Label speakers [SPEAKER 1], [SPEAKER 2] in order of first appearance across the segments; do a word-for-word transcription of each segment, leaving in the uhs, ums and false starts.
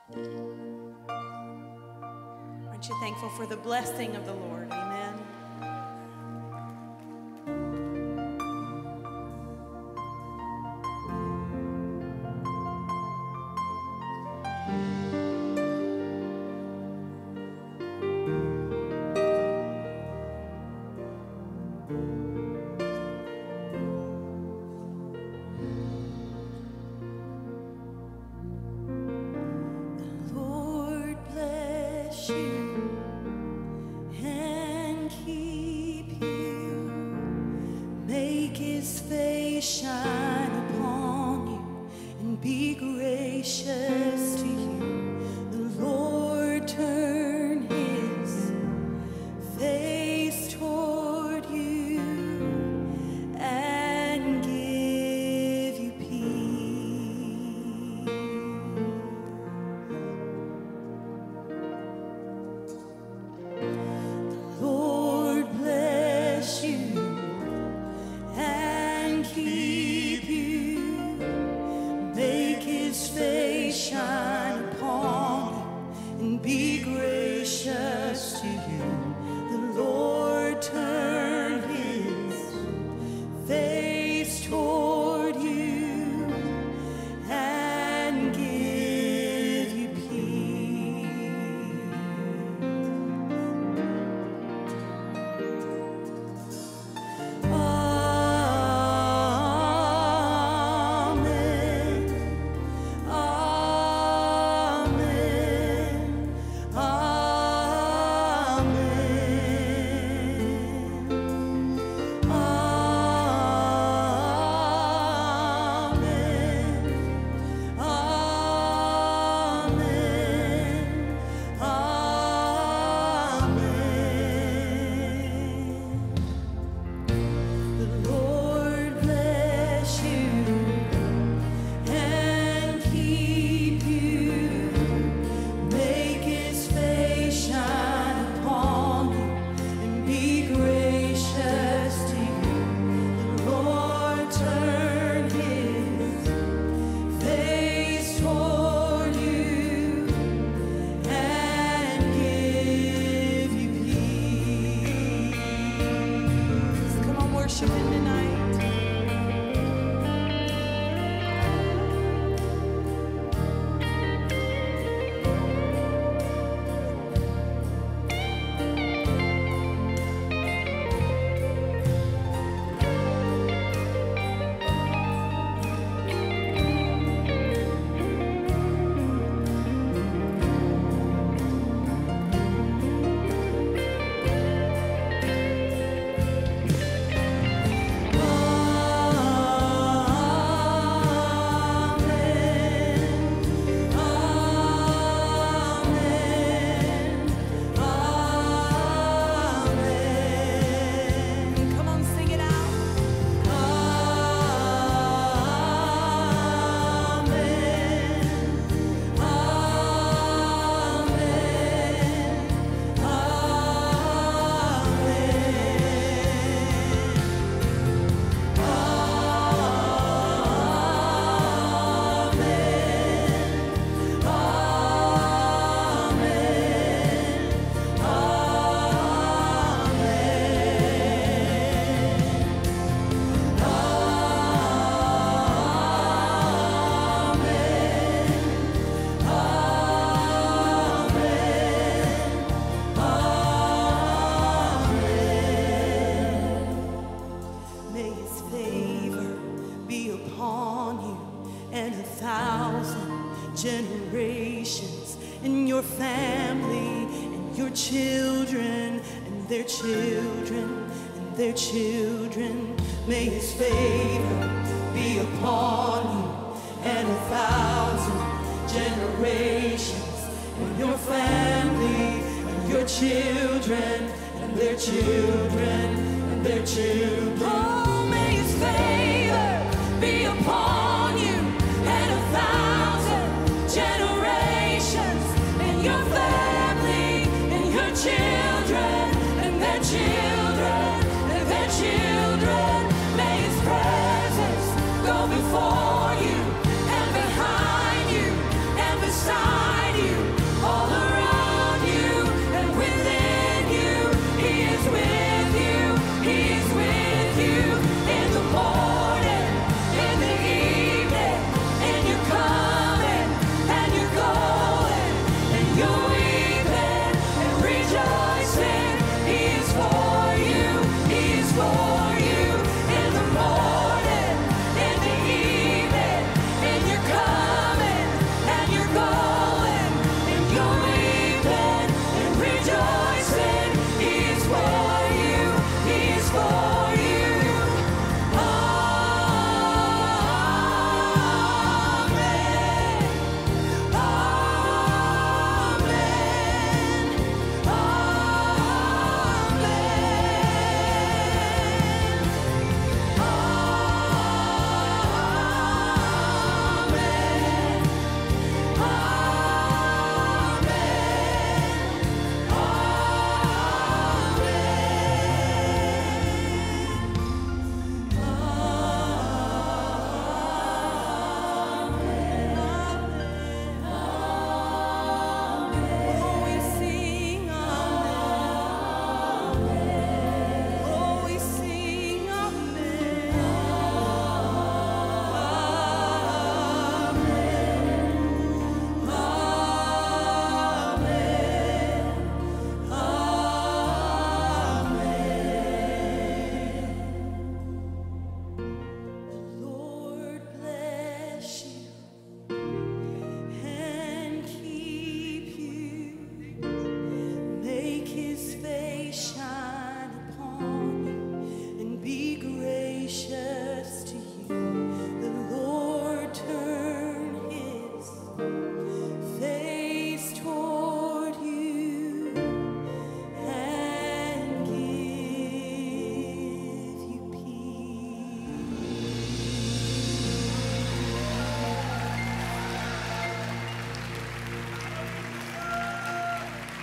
[SPEAKER 1] Aren't you thankful for the blessing of the Lord? Amen.
[SPEAKER 2] generations, and your family, and your children, and their children, and their children. May his favor be upon you, and a thousand generations, and your family, and your children, and their children, and their children. Oh, may his favor be upon you, and a thousand generations, and your family, and your children, and their children, and their children. May his presence go before you, and behind you, and beside you.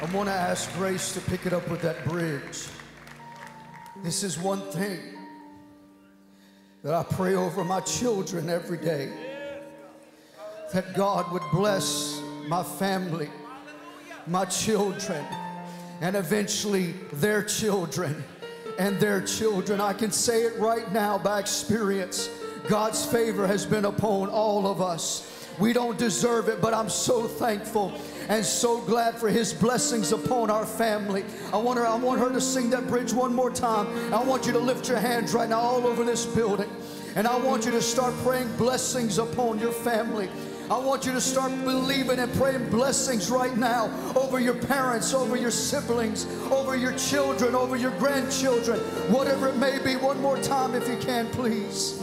[SPEAKER 3] I want to ask Grace to pick it up with that bridge. This is one thing that I pray over my children every day, that God would bless my family, my children, and eventually their children and their children. I can say it right now by experience. God's favor has been upon all of us. We don't deserve it, but I'm so thankful and so glad for His blessings upon our family. I want her, I want her to sing that bridge one more time. I want you to lift your hands right now all over this building. And I want you to start praying blessings upon your family. I want you to start believing and praying blessings right now over your parents, over your siblings, over your children, over your grandchildren, whatever it may be. One more time if you can, please.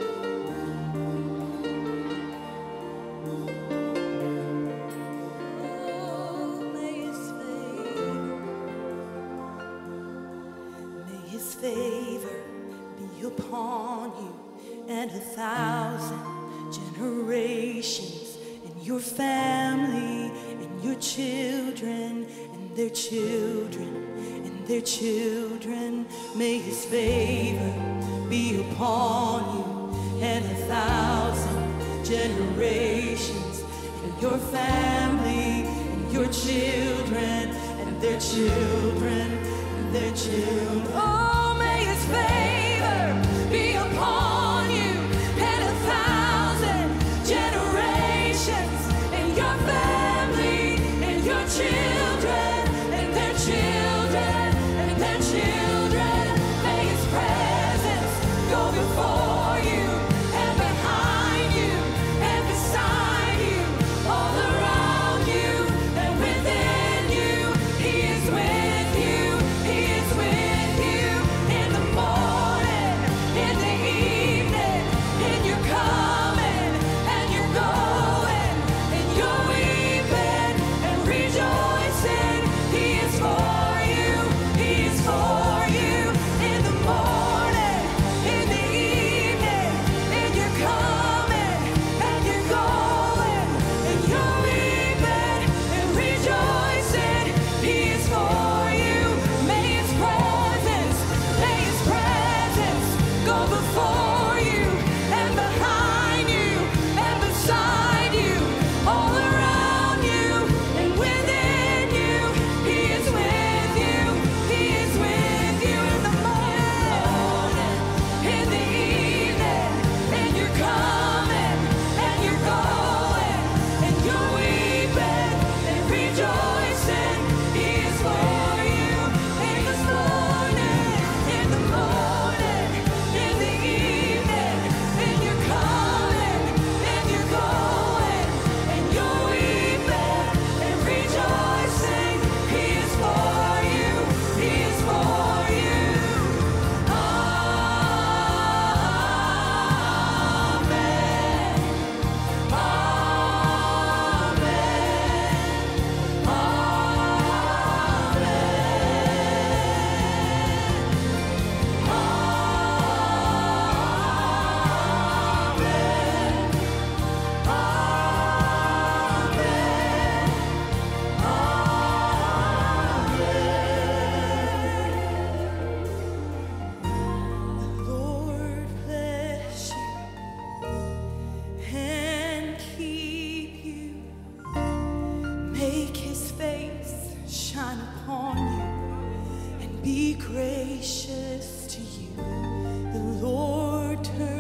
[SPEAKER 2] Favor be upon you and a thousand generations, and your family and your children and their children and their children. May His favor be upon you and a thousand generations, and your family and your children and their children and their children. Oh, may His favor be upon you and a thousand generations, and your family and your children and their children and their children. May His presence go before you and behind you and beside you, all around you and within you. He is with you. He is with you in the morning, in the evening, in your coming and your going, and your weeping and rejoicing. He is for you. He is for you in the morning, in the evening, in your coming and your going, and your weeping and rejoicing. He is for you. May His presence, may His presence go before you and behind you and beside you, all around you and within you. He is with you. He is with you in the morning, in the evening, and you're coming and you're going, and you're weeping and rejoicing. He is for you in the morning, in the morning, in the evening, and you're coming and you're going, and you're weeping and rejoicing. He is for you. He is for you. Amen. Lord bless you and keep you. Make His face shine upon you and be gracious to you. The Lord turn